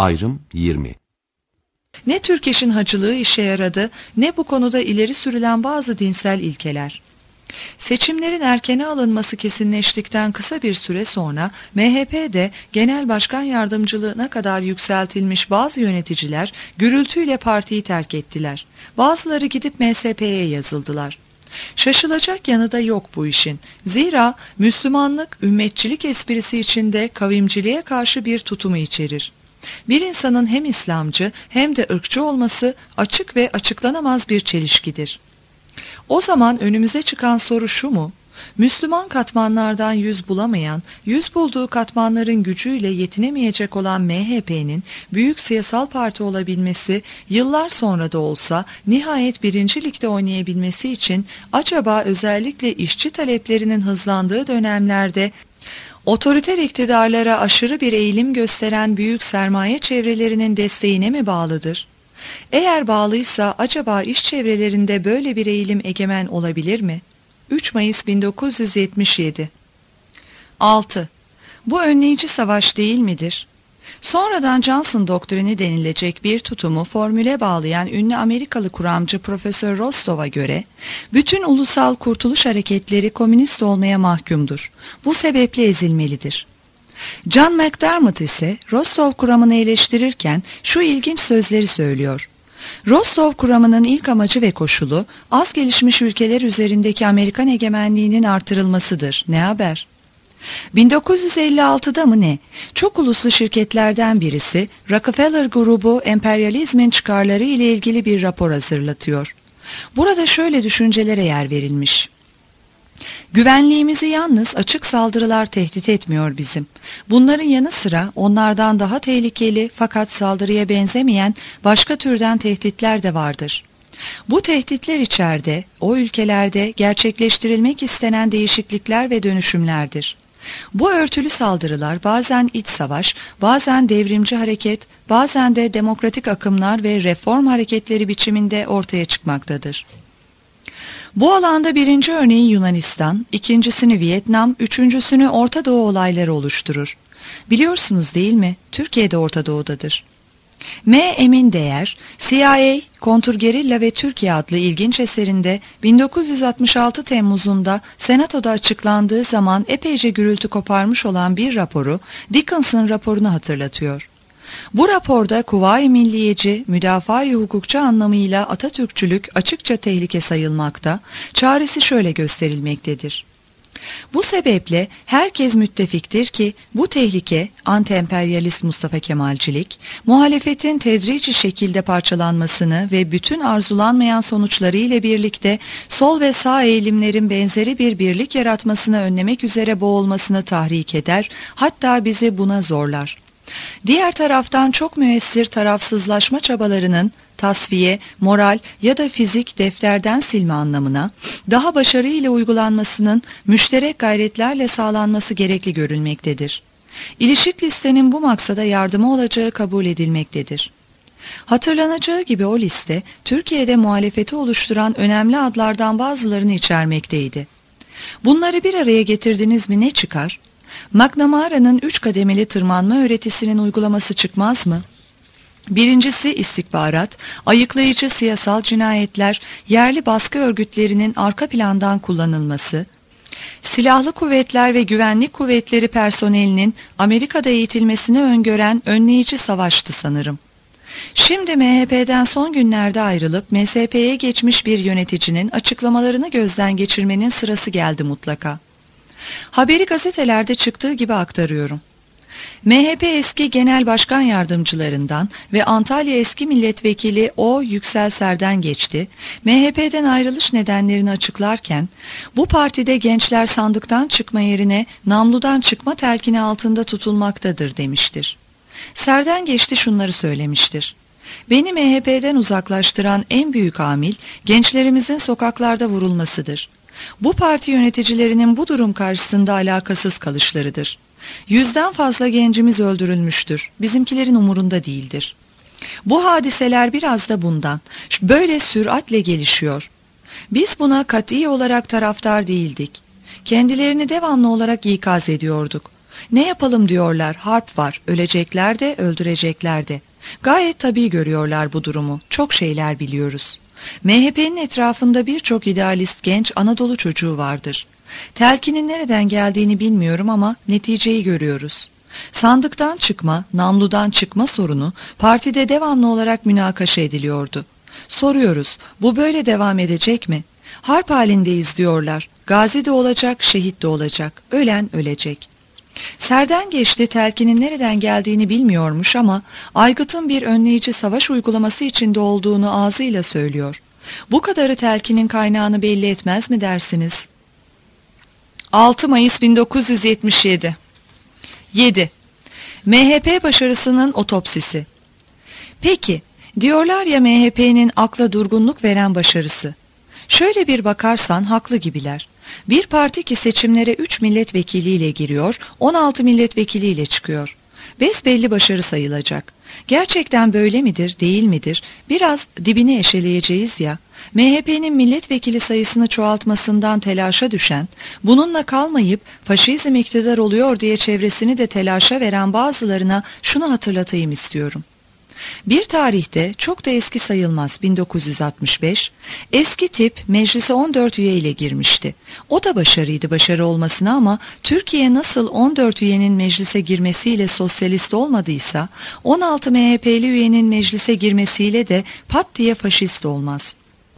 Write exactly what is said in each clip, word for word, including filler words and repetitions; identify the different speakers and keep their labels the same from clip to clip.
Speaker 1: Ayrım yirmi.
Speaker 2: Ne Türkeş'in hacılığı işe yaradı, ne bu konuda ileri sürülen bazı dinsel ilkeler. Seçimlerin erkene alınması kesinleştikten kısa bir süre sonra M H P'de genel başkan yardımcılığına kadar yükseltilmiş bazı yöneticiler gürültüyle partiyi terk ettiler. Bazıları gidip M S P'ye yazıldılar. Şaşılacak yanı da yok bu işin. Zira Müslümanlık, ümmetçilik esprisi içinde kavimciliğe karşı bir tutumu içerir. Bir insanın hem İslamcı hem de ırkçı olması açık ve açıklanamaz bir çelişkidir. O zaman önümüze çıkan soru şu mu? Müslüman katmanlardan yüz bulamayan, yüz bulduğu katmanların gücüyle yetinemeyecek olan M H P'nin büyük siyasal parti olabilmesi, yıllar sonra da olsa nihayet birinci ligde oynayabilmesi için acaba özellikle işçi taleplerinin hızlandığı dönemlerde otoriter iktidarlara aşırı bir eğilim gösteren büyük sermaye çevrelerinin desteğine mi bağlıdır? Eğer bağlıysa acaba iş çevrelerinde böyle bir eğilim egemen olabilir mi? üç Mayıs bin dokuz yüz yetmiş yedi. altı. Bu önleyici savaş değil midir? Sonradan Johnson doktrini denilecek bir tutumu formüle bağlayan ünlü Amerikalı kuramcı Profesör Rostov'a göre, bütün ulusal kurtuluş hareketleri komünist olmaya mahkumdur. Bu sebeple ezilmelidir. John McDermott ise Rostov kuramını eleştirirken şu ilginç sözleri söylüyor. Rostov kuramının ilk amacı ve koşulu, az gelişmiş ülkeler üzerindeki Amerikan egemenliğinin artırılmasıdır. Ne haber? bin dokuz yüz elli altıda mı ne? Çok uluslu şirketlerden birisi, Rockefeller grubu emperyalizmin çıkarları ile ilgili bir rapor hazırlatıyor. Burada şöyle düşüncelere yer verilmiş. Güvenliğimizi yalnız açık saldırılar tehdit etmiyor bizim. Bunların yanı sıra onlardan daha tehlikeli fakat saldırıya benzemeyen başka türden tehditler de vardır. Bu tehditler içeride, o ülkelerde gerçekleştirilmek istenen değişiklikler ve dönüşümlerdir. Bu örtülü saldırılar bazen iç savaş, bazen devrimci hareket, bazen de demokratik akımlar ve reform hareketleri biçiminde ortaya çıkmaktadır. Bu alanda birinci örneği Yunanistan, ikincisini Vietnam, üçüncüsünü Orta Doğu olayları oluşturur. Biliyorsunuz değil mi? Türkiye de Orta Doğu'dadır. M. Emin Değer, C I A, Kontrgerilla ve Türkiye adlı ilginç eserinde bin dokuz yüz altmış altı Temmuz'unda Senato'da açıklandığı zaman epeyce gürültü koparmış olan bir raporu, Dickinson raporunu hatırlatıyor. Bu raporda Kuvayi Milliyeci, müdafaa-i hukukçu anlamıyla Atatürkçülük açıkça tehlike sayılmakta, çaresi şöyle gösterilmektedir. Bu sebeple herkes müttefiktir ki bu tehlike anti-emperyalist Mustafa Kemalcilik, muhalefetin tedrici şekilde parçalanmasını ve bütün arzulanmayan sonuçları ile birlikte sol ve sağ eğilimlerin benzeri bir birlik yaratmasını önlemek üzere boğulmasını tahrik eder, hatta bizi buna zorlar. Diğer taraftan çok müessir tarafsızlaşma çabalarının tasfiye, moral ya da fizik defterden silme anlamına daha başarıyla uygulanmasının müşterek gayretlerle sağlanması gerekli görülmektedir. İlişik listenin bu maksada yardımı olacağı kabul edilmektedir. Hatırlanacağı gibi o liste Türkiye'de muhalefeti oluşturan önemli adlardan bazılarını içermekteydi. Bunları bir araya getirdiniz mi ne çıkar? McNamara'nın üç kademeli tırmanma öğretisinin uygulaması çıkmaz mı? Birincisi istihbarat, ayıklayıcı siyasal cinayetler, yerli baskı örgütlerinin arka plandan kullanılması, silahlı kuvvetler ve güvenlik kuvvetleri personelinin Amerika'da eğitilmesini öngören önleyici savaştı sanırım. Şimdi M H P'den son günlerde ayrılıp M S P'ye geçmiş bir yöneticinin açıklamalarını gözden geçirmenin sırası geldi mutlaka. Haberi gazetelerde çıktığı gibi aktarıyorum. M H P eski genel başkan yardımcılarından ve Antalya eski milletvekili O. Yüksel Ser'den geçti. M H P'den ayrılış nedenlerini açıklarken, bu partide gençler sandıktan çıkma yerine namludan çıkma telkini altında tutulmaktadır demiştir. Ser'den geçti şunları söylemiştir. Beni M H P'den uzaklaştıran en büyük amil gençlerimizin sokaklarda vurulmasıdır. Bu parti yöneticilerinin bu durum karşısında alakasız kalışlarıdır. Yüzden fazla gencimiz öldürülmüştür. Bizimkilerin umurunda değildir. Bu hadiseler biraz da bundan. Böyle süratle gelişiyor. Biz buna kat'i olarak taraftar değildik. Kendilerini devamlı olarak ikaz ediyorduk. Ne yapalım diyorlar, harp var, ölecekler de öldürecekler de. Gayet tabii görüyorlar bu durumu, çok şeyler biliyoruz. M H P'nin etrafında birçok idealist genç Anadolu çocuğu vardır. Telkinin nereden geldiğini bilmiyorum ama neticeyi görüyoruz. Sandıktan çıkma, namludan çıkma sorunu partide devamlı olarak münakaşa ediliyordu. Soruyoruz, bu böyle devam edecek mi? Harp halindeyiz diyorlar. Gazi de olacak, şehit de olacak. Ölen ölecek. Serden geçti, telkinin nereden geldiğini bilmiyormuş ama aygıtın bir önleyici savaş uygulaması içinde olduğunu ağzıyla söylüyor. Bu kadarı telkinin kaynağını belli etmez mi dersiniz? altı Mayıs bin dokuz yüz yetmiş yedi. yedi. M H P başarısının otopsisi. Peki, diyorlar ya M H P'nin akla durgunluk veren başarısı. Şöyle bir bakarsan haklı gibiler. Bir parti ki seçimlere üç milletvekiliyle giriyor, on altı milletvekiliyle çıkıyor. Besbelli başarı sayılacak. Gerçekten böyle midir, değil midir? Biraz dibini eşeleyeceğiz ya. M H P'nin milletvekili sayısını çoğaltmasından telaşa düşen, bununla kalmayıp faşizm iktidar oluyor diye çevresini de telaşa veren bazılarına şunu hatırlatayım istiyorum. Bir tarihte, çok da eski sayılmaz, bin dokuz yüz altmış beş, eski tip meclise on dört üye ile girmişti. O da başarıydı başarı olmasına ama Türkiye nasıl on dört üyenin meclise girmesiyle sosyalist olmadıysa, on altı M H P'li üyenin meclise girmesiyle de pat diye faşist olmaz.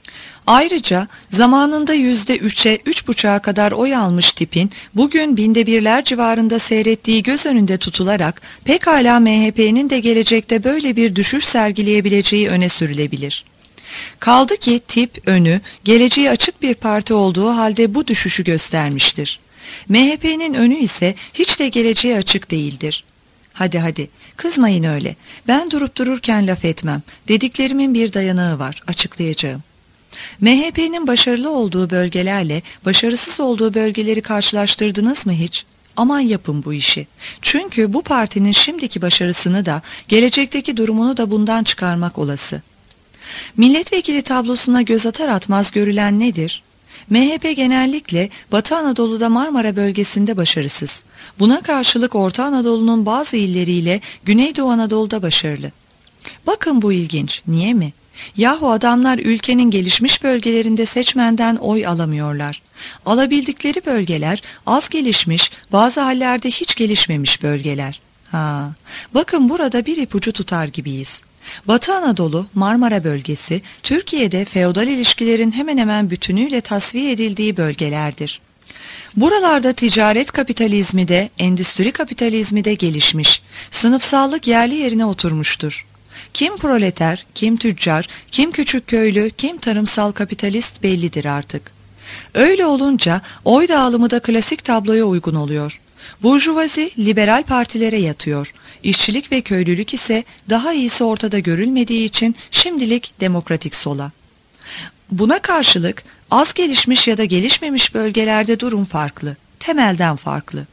Speaker 2: Ayrıca zamanında yüzde üçe, üç buçuğa kadar oy almış tipin bugün binde birler civarında seyrettiği göz önünde tutularak pekala M H P'nin de gelecekte böyle bir düşüş sergileyebileceği öne sürülebilir. Kaldı ki tip önü, geleceği açık bir parti olduğu halde bu düşüşü göstermiştir. M H P'nin önü ise hiç de geleceği açık değildir. Hadi hadi, kızmayın öyle. Ben durup dururken laf etmem. Dediklerimin bir dayanağı var, açıklayacağım. M H P'nin başarılı olduğu bölgelerle başarısız olduğu bölgeleri karşılaştırdınız mı hiç? Aman yapın bu işi. Çünkü bu partinin şimdiki başarısını da gelecekteki durumunu da bundan çıkarmak olası. Milletvekili tablosuna göz atar atmaz görülen nedir? M H P genellikle Batı Anadolu'da Marmara bölgesinde başarısız. Buna karşılık Orta Anadolu'nun bazı illeriyle Güneydoğu Anadolu'da başarılı. Bakın bu ilginç, niye mi? Yahu adamlar ülkenin gelişmiş bölgelerinde seçmenden oy alamıyorlar. Alabildikleri bölgeler az gelişmiş, bazı hallerde hiç gelişmemiş bölgeler. Ha, bakın burada bir ipucu tutar gibiyiz. Batı Anadolu, Marmara bölgesi, Türkiye'de feodal ilişkilerin hemen hemen bütünüyle tasfiye edildiği bölgelerdir. Buralarda ticaret kapitalizmi de, endüstri kapitalizmi de gelişmiş, sınıfsallık yerli yerine oturmuştur. Kim proleter, kim tüccar, kim küçük köylü, kim tarımsal kapitalist bellidir artık. Öyle olunca oy dağılımı da klasik tabloya uygun oluyor. Burjuvazi liberal partilere yatıyor. İşçilik ve köylülük ise daha iyisi ortada görülmediği için şimdilik demokratik sola. Buna karşılık az gelişmiş ya da gelişmemiş bölgelerde durum farklı, temelden farklı.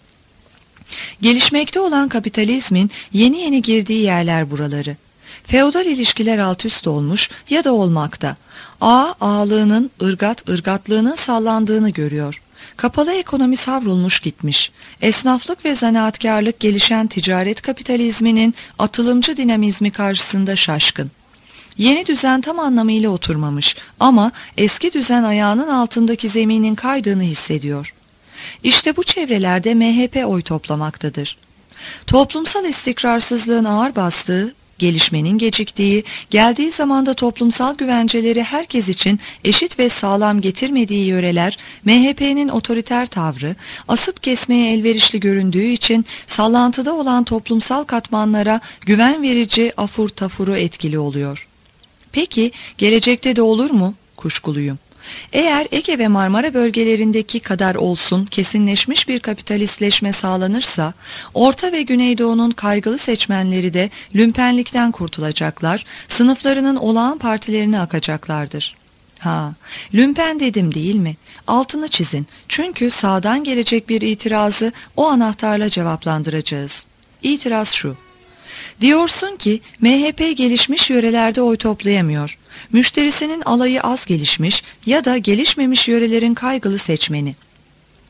Speaker 2: Gelişmekte olan kapitalizmin yeni yeni girdiği yerler buraları. Feodal ilişkiler alt üst olmuş ya da olmakta. Ağa ağalığının, ırgat ırgatlığının sallandığını görüyor. Kapalı ekonomi savrulmuş gitmiş. Esnaflık ve zanaatkarlık gelişen ticaret kapitalizminin atılımcı dinamizmi karşısında şaşkın. Yeni düzen tam anlamıyla oturmamış ama eski düzen ayağının altındaki zeminin kaydığını hissediyor. İşte bu çevrelerde M H P oy toplamaktadır. Toplumsal istikrarsızlığın ağır bastığı, gelişmenin geciktiği, geldiği zamanda toplumsal güvenceleri herkes için eşit ve sağlam getirmediği yöreler, M H P'nin otoriter tavrı, asıp kesmeye elverişli göründüğü için sallantıda olan toplumsal katmanlara güven verici afur tafuru etkili oluyor. Peki, gelecekte de olur mu? Kuşkuluyum. Eğer Ege ve Marmara bölgelerindeki kadar olsun kesinleşmiş bir kapitalistleşme sağlanırsa, Orta ve Güneydoğu'nun kaygılı seçmenleri de lümpenlikten kurtulacaklar, sınıflarının olağan partilerine akacaklardır. Ha, lümpen dedim değil mi? Altını çizin, çünkü sağdan gelecek bir itirazı o anahtarla cevaplandıracağız. İtiraz şu. Diyorsun ki M H P gelişmiş yörelerde oy toplayamıyor. Müşterisinin alayı az gelişmiş ya da gelişmemiş yörelerin kaygılı seçmeni.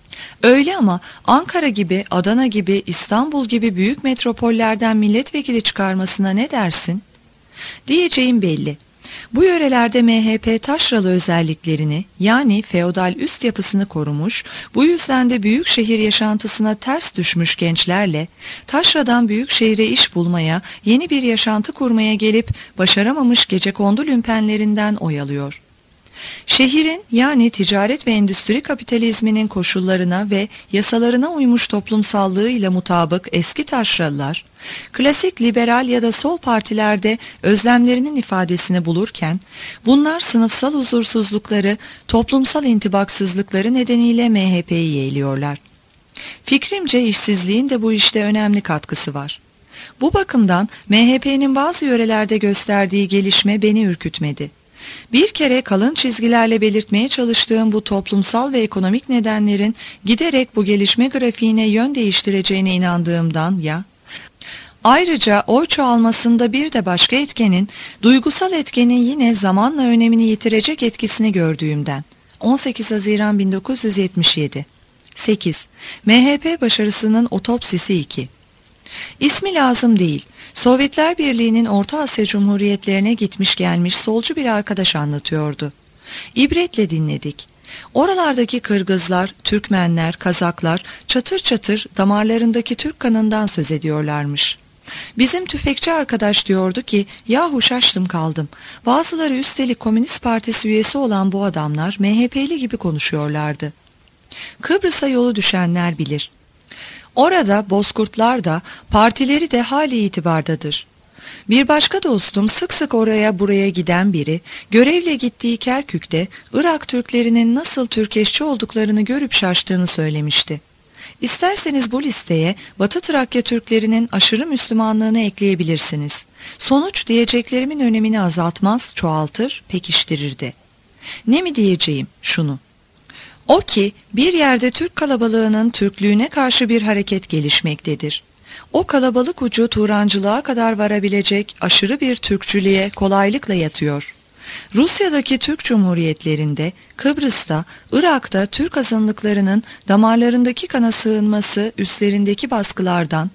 Speaker 2: Öyle ama Ankara gibi, Adana gibi, İstanbul gibi büyük metropollerden milletvekili çıkarmasına ne dersin? Diyeceğim belli. Bu yörelerde M H P taşralı özelliklerini, yani feodal üst yapısını korumuş, bu yüzden de büyük şehir yaşantısına ters düşmüş gençlerle, taşradan büyük şehire iş bulmaya, yeni bir yaşantı kurmaya gelip başaramamış gecekondu lümpenlerinden oy alıyor. Şehrin, yani ticaret ve endüstri kapitalizminin koşullarına ve yasalarına uymuş toplumsallığıyla mutabık eski taşralılar, klasik liberal ya da sol partilerde özlemlerinin ifadesini bulurken, bunlar sınıfsal huzursuzlukları, toplumsal intibaksızlıkları nedeniyle M H P'yi yeğliyorlar. Fikrimce işsizliğin de bu işte önemli katkısı var. Bu bakımdan M H P'nin bazı yörelerde gösterdiği gelişme beni ürkütmedi. Bir kere kalın çizgilerle belirtmeye çalıştığım bu toplumsal ve ekonomik nedenlerin giderek bu gelişme grafiğine yön değiştireceğine inandığımdan ya, ayrıca oy çoğalmasında bir de başka etkenin, duygusal etkenin yine zamanla önemini yitirecek etkisini gördüğümden. on sekiz Haziran bin dokuz yüz yetmiş yedi. sekiz. M H P başarısının otopsisi iki. İsmi lazım değil. Sovyetler Birliği'nin Orta Asya Cumhuriyetlerine gitmiş gelmiş solcu bir arkadaş anlatıyordu. İbretle dinledik. Oralardaki Kırgızlar, Türkmenler, Kazaklar çatır çatır damarlarındaki Türk kanından söz ediyorlarmış. Bizim tüfekçi arkadaş diyordu ki, yahu şaştım kaldım. Bazıları üstelik Komünist Partisi üyesi olan bu adamlar M H P'li gibi konuşuyorlardı. Kıbrıs'a yolu düşenler bilir. Orada bozkurtlar da, partileri de hali itibardadır. Bir başka dostum sık sık oraya buraya giden biri, görevle gittiği Kerkük'te Irak Türklerinin nasıl Türkeşçi olduklarını görüp şaştığını söylemişti. İsterseniz bu listeye Batı Trakya Türklerinin aşırı Müslümanlığını ekleyebilirsiniz. Sonuç diyeceklerimin önemini azaltmaz, çoğaltır, pekiştirirdi. Ne mi diyeceğim? Şunu. O ki bir yerde Türk kalabalığının Türklüğüne karşı bir hareket gelişmektedir. O kalabalık ucu Turancılığa kadar varabilecek aşırı bir Türkçülüğe kolaylıkla yatıyor. Rusya'daki Türk Cumhuriyetlerinde, Kıbrıs'ta, Irak'ta Türk azınlıklarının damarlarındaki kana sığınması üstlerindeki baskılardan,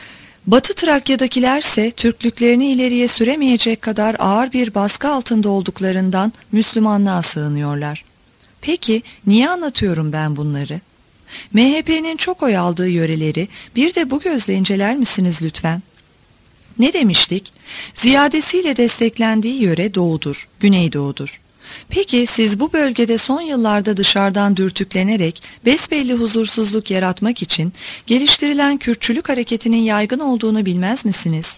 Speaker 2: Batı Trakya'dakilerse Türklüklerini ileriye süremeyecek kadar ağır bir baskı altında olduklarından Müslümanlığa sığınıyorlar. Peki niye anlatıyorum ben bunları? M H P'nin çok oy aldığı yöreleri bir de bu gözle inceler misiniz lütfen? Ne demiştik? Ziyadesiyle desteklendiği yöre doğudur, güneydoğudur. Peki siz bu bölgede son yıllarda dışarıdan dürtüklenerek besbelli huzursuzluk yaratmak için geliştirilen Kürtçülük hareketinin yaygın olduğunu bilmez misiniz?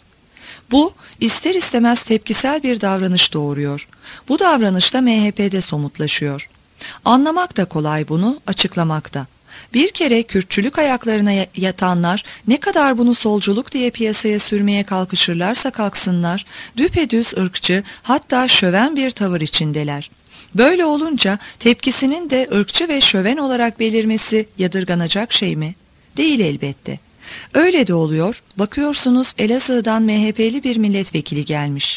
Speaker 2: Bu ister istemez tepkisel bir davranış doğuruyor. Bu davranış da M H P'de somutlaşıyor. Anlamak da kolay bunu, açıklamak da. Bir kere Kürtçülük ayaklarına yatanlar ne kadar bunu solculuk diye piyasaya sürmeye kalkışırlarsa kalksınlar, düpedüz ırkçı, hatta şöven bir tavır içindeler. Böyle olunca tepkisinin de ırkçı ve şöven olarak belirmesi yadırganacak şey mi? Değil elbette. Öyle de oluyor, bakıyorsunuz Elazığ'dan M H P'li bir milletvekili gelmiş.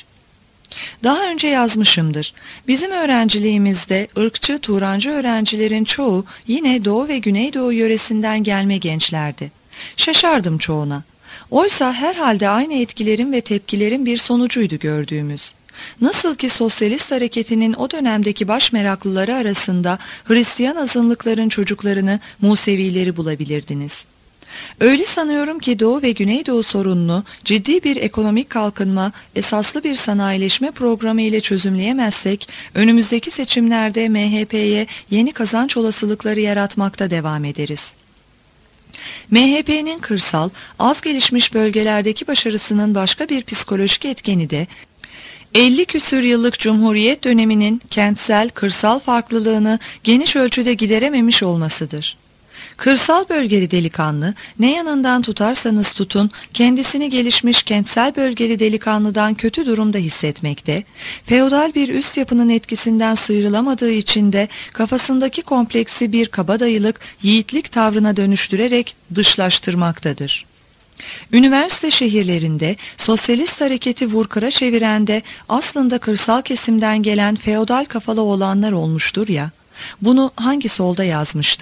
Speaker 2: Daha önce yazmışımdır. Bizim öğrenciliğimizde ırkçı, Turancı öğrencilerin çoğu yine Doğu ve Güneydoğu yöresinden gelme gençlerdi. Şaşardım çoğuna. Oysa herhalde aynı etkilerin ve tepkilerin bir sonucuydu gördüğümüz. Nasıl ki sosyalist hareketinin o dönemdeki baş meraklıları arasında Hristiyan azınlıkların çocuklarını, Musevileri bulabilirdiniz. Öyle sanıyorum ki Doğu ve Güneydoğu sorununu ciddi bir ekonomik kalkınma, esaslı bir sanayileşme programı ile çözümleyemezsek, önümüzdeki seçimlerde M H P'ye yeni kazanç olasılıkları yaratmakta devam ederiz. M H P'nin kırsal, az gelişmiş bölgelerdeki başarısının başka bir psikolojik etkeni de, elli küsür yıllık Cumhuriyet döneminin kentsel, kırsal farklılığını geniş ölçüde giderememiş olmasıdır. Kırsal bölgeli delikanlı, ne yanından tutarsanız tutun, kendisini gelişmiş kentsel bölgeli delikanlıdan kötü durumda hissetmekte, feodal bir üst yapının etkisinden sıyrılamadığı için de kafasındaki kompleksi bir kabadayılık, yiğitlik tavrına dönüştürerek dışlaştırmaktadır. Üniversite şehirlerinde sosyalist hareketi vurkıra çeviren de aslında kırsal kesimden gelen feodal kafalı olanlar olmuştur ya, bunu hangi solda yazmıştım?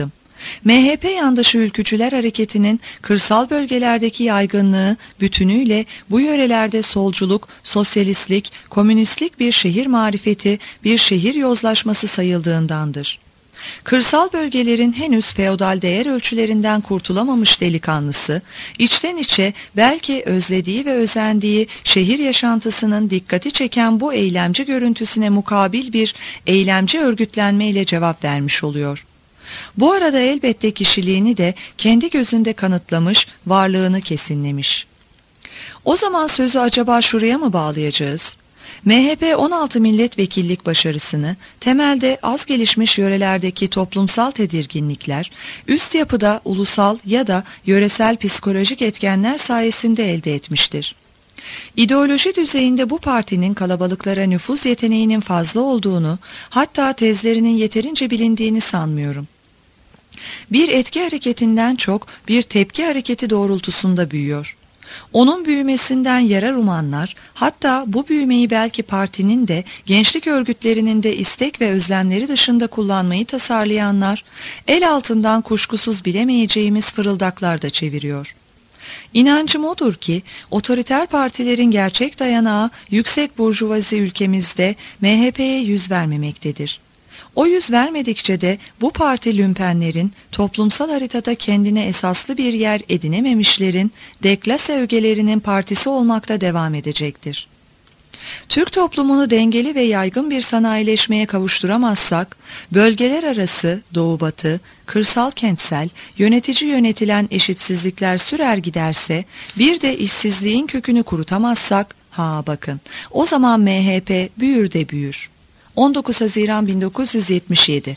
Speaker 2: M H P yandaşı ülkücüler hareketinin kırsal bölgelerdeki yaygınlığı bütünüyle bu yörelerde solculuk, sosyalistlik, komünistlik bir şehir marifeti, bir şehir yozlaşması sayıldığındandır. Kırsal bölgelerin henüz feodal değer ölçülerinden kurtulamamış delikanlısı, içten içe belki özlediği ve özendiği şehir yaşantısının dikkati çeken bu eylemci görüntüsüne mukabil bir eylemci örgütlenme ile cevap vermiş oluyor. Bu arada elbette kişiliğini de kendi gözünde kanıtlamış, varlığını kesinlemiş. O zaman sözü acaba şuraya mı bağlayacağız? M H P on altı milletvekillik başarısını temelde az gelişmiş yörelerdeki toplumsal tedirginlikler, üst yapıda ulusal ya da yöresel psikolojik etkenler sayesinde elde etmiştir. İdeoloji düzeyinde bu partinin kalabalıklara nüfuz yeteneğinin fazla olduğunu, hatta tezlerinin yeterince bilindiğini sanmıyorum. Bir etki hareketinden çok bir tepki hareketi doğrultusunda büyüyor. Onun büyümesinden yarar umanlar, hatta bu büyümeyi belki partinin de gençlik örgütlerinin de istek ve özlemleri dışında kullanmayı tasarlayanlar, el altından kuşkusuz bilemeyeceğimiz fırıldaklar da çeviriyor. İnancım odur ki, otoriter partilerin gerçek dayanağı yüksek burjuvazi ülkemizde M H P'ye yüz vermemektedir. O yüz vermedikçe de bu parti lümpenlerin, toplumsal haritada kendine esaslı bir yer edinememişlerin, deklase ögelerinin partisi olmakta devam edecektir. Türk toplumunu dengeli ve yaygın bir sanayileşmeye kavuşturamazsak, bölgeler arası, doğu-batı, kırsal-kentsel, yönetici-yönetilen eşitsizlikler sürer giderse, bir de işsizliğin kökünü kurutamazsak, ha bakın, o zaman M H P büyür de büyür. on dokuz Haziran bin dokuz yüz yetmiş yedi.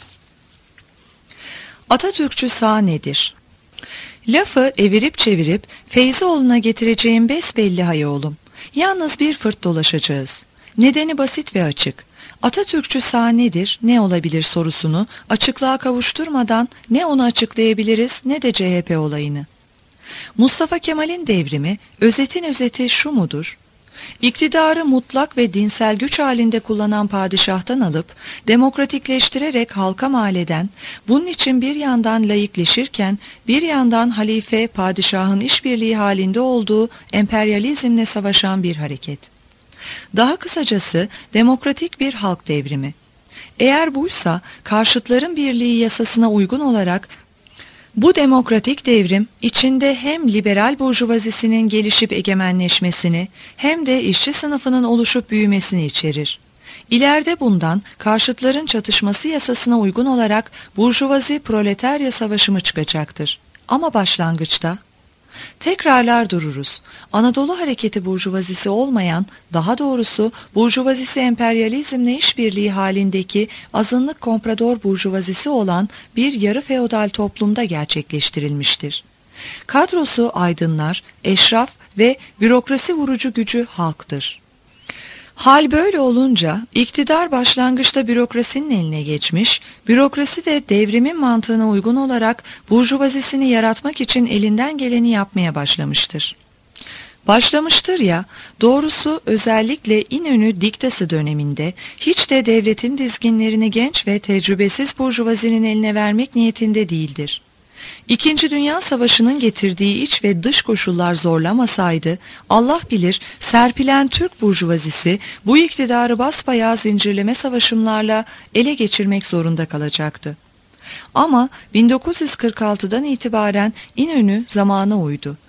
Speaker 2: Atatürkçü sağ nedir? Lafı evirip çevirip Feyzioğlu'na getireceğim besbelli hay oğlum. Yalnız bir fırt dolaşacağız. Nedeni basit ve açık. Atatürkçü sağ nedir, ne olabilir sorusunu açıklığa kavuşturmadan ne onu açıklayabiliriz ne de C H P olayını. Mustafa Kemal'in devrimi, özetin özeti şu mudur? İktidarı mutlak ve dinsel güç halinde kullanan padişahtan alıp demokratikleştirerek halka mal eden, bunun için bir yandan laikleşirken bir yandan halife padişahın işbirliği halinde olduğu emperyalizmle savaşan bir hareket. Daha kısacası demokratik bir halk devrimi. Eğer buysa karşıtların birliği yasasına uygun olarak bu demokratik devrim içinde hem liberal burjuvazisinin gelişip egemenleşmesini hem de işçi sınıfının oluşup büyümesini içerir. İleride bundan karşıtların çatışması yasasına uygun olarak burjuvazi proletarya savaşı mı çıkacaktır? Ama başlangıçta tekrarlar dururuz. Anadolu hareketi burjuvazisi olmayan, daha doğrusu burjuvazisi emperyalizmle işbirliği halindeki azınlık komprador burjuvazisi olan bir yarı feodal toplumda gerçekleştirilmiştir. Kadrosu aydınlar, eşraf ve bürokrasi vurucu gücü halktır. Hal böyle olunca iktidar başlangıçta bürokrasinin eline geçmiş, bürokrasi de devrimin mantığına uygun olarak burjuvazisini yaratmak için elinden geleni yapmaya başlamıştır. Başlamıştır ya, doğrusu özellikle İnönü diktası döneminde hiç de devletin dizginlerini genç ve tecrübesiz burjuvazinin eline vermek niyetinde değildir. İkinci Dünya Savaşı'nın getirdiği iç ve dış koşullar zorlamasaydı, Allah bilir serpilen Türk burjuvazisi bu iktidarı basbayağı zincirleme savaşımlarla ele geçirmek zorunda kalacaktı. Ama bin dokuz yüz kırk altıdan itibaren İnönü zamana uydu.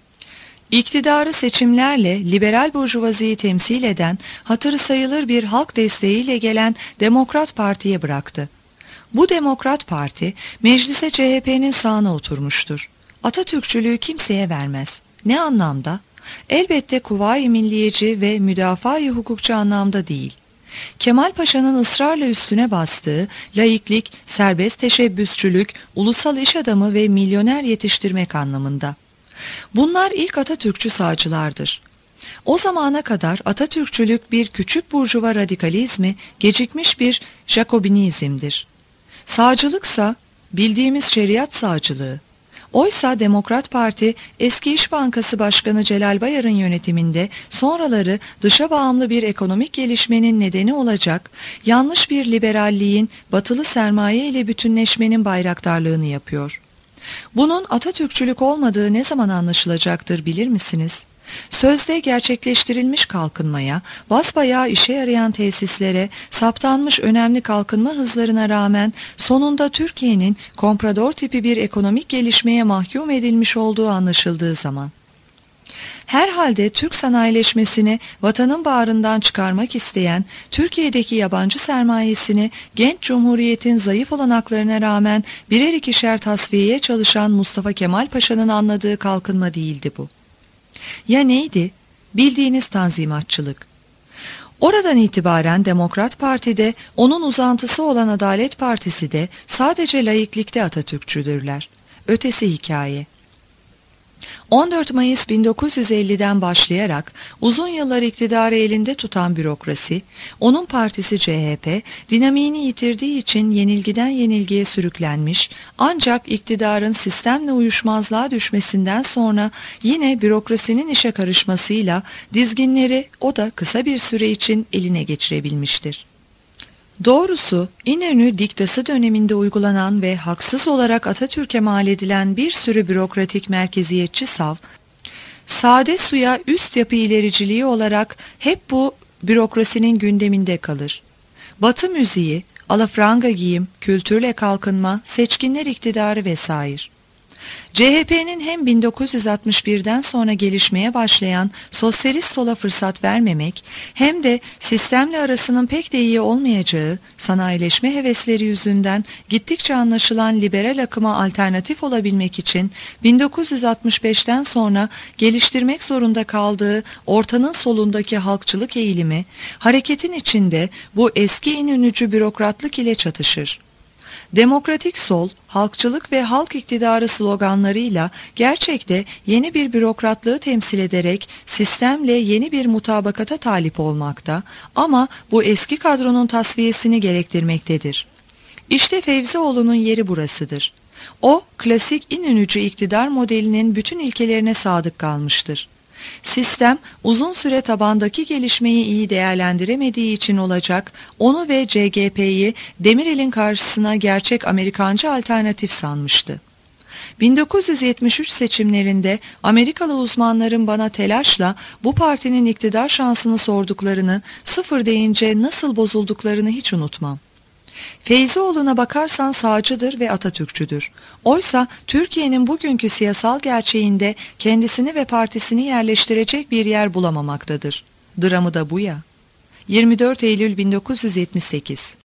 Speaker 2: İktidarı seçimlerle liberal burjuvaziyi temsil eden, hatırı sayılır bir halk desteğiyle gelen Demokrat Parti'ye bıraktı. Bu Demokrat Parti, meclise C H P'nin sağına oturmuştur. Atatürkçülüğü kimseye vermez. Ne anlamda? Elbette kuvayi milliyeci ve müdafaa-i hukukçu anlamda değil. Kemal Paşa'nın ısrarla üstüne bastığı laiklik, serbest teşebbüsçülük, ulusal iş adamı ve milyoner yetiştirmek anlamında. Bunlar ilk Atatürkçü sağcılardır. O zamana kadar Atatürkçülük bir küçük burjuva radikalizmi, gecikmiş bir Jacobinizmdir. Sağcılıksa bildiğimiz şeriat sağcılığı. Oysa Demokrat Parti, eski İş Bankası Başkanı Celal Bayar'ın yönetiminde sonraları dışa bağımlı bir ekonomik gelişmenin nedeni olacak, yanlış bir liberalliğin batılı sermaye ile bütünleşmenin bayraktarlığını yapıyor. Bunun Atatürkçülük olmadığı ne zaman anlaşılacaktır bilir misiniz? Sözde gerçekleştirilmiş kalkınmaya, basbayağı işe yarayan tesislere, saptanmış önemli kalkınma hızlarına rağmen sonunda Türkiye'nin komprador tipi bir ekonomik gelişmeye mahkum edilmiş olduğu anlaşıldığı zaman. Herhalde Türk sanayileşmesini vatanın bağrından çıkarmak isteyen, Türkiye'deki yabancı sermayesini genç cumhuriyetin zayıf olanaklarına rağmen birer ikişer tasfiyeye çalışan Mustafa Kemal Paşa'nın anladığı kalkınma değildi bu. Ya neydi? Bildiğiniz tanzimatçılık. Oradan itibaren Demokrat Parti'de, onun uzantısı olan Adalet Partisi de sadece laiklikte Atatürkçüdürler. Ötesi hikaye. on dört Mayıs bin dokuz yüz elli'den başlayarak uzun yıllar iktidarı elinde tutan bürokrasi, onun partisi C H P, dinamiğini yitirdiği için yenilgiden yenilgiye sürüklenmiş, ancak iktidarın sistemle uyuşmazlığa düşmesinden sonra yine bürokrasinin işe karışmasıyla dizginleri o da kısa bir süre için eline geçirebilmiştir. Doğrusu İnönü diktası döneminde uygulanan ve haksız olarak Atatürk'e mal edilen bir sürü bürokratik merkeziyetçi sav, sade suya üst yapı ilericiliği olarak hep bu bürokrasinin gündeminde kalır. Batı müziği, alafranga giyim, kültürle kalkınma, seçkinler iktidarı vesaire. C H P'nin hem bin dokuz yüz altmış bir'den sonra gelişmeye başlayan sosyalist sola fırsat vermemek, hem de sistemle arasının pek de iyi olmayacağı sanayileşme hevesleri yüzünden gittikçe anlaşılan liberal akıma alternatif olabilmek için bin dokuz yüz altmış beş'ten sonra geliştirmek zorunda kaldığı ortanın solundaki halkçılık eğilimi, hareketin içinde bu eski İnönücü bürokratlık ile çatışır. Demokratik sol, halkçılık ve halk iktidarı sloganlarıyla gerçekte yeni bir bürokratlığı temsil ederek sistemle yeni bir mutabakata talip olmakta ama bu eski kadronun tasfiyesini gerektirmektedir. İşte Fevzioğlu'nun yeri burasıdır. O, klasik İnönücü iktidar modelinin bütün ilkelerine sadık kalmıştır. Sistem uzun süre tabandaki gelişmeyi iyi değerlendiremediği için olacak, onu ve C G P'yi Demirel'in karşısına gerçek Amerikancı alternatif sanmıştı. bin dokuz yüz yetmiş üç seçimlerinde Amerikalı uzmanların bana telaşla bu partinin iktidar şansını sorduklarını, sıfır deyince nasıl bozulduklarını hiç unutmam. Feyzioğlu'na bakarsan sağcıdır ve Atatürkçüdür. Oysa Türkiye'nin bugünkü siyasal gerçeğinde kendisini ve partisini yerleştirecek bir yer bulamamaktadır. Dramı da bu ya. yirmi dört Eylül bin dokuz yüz yetmiş sekiz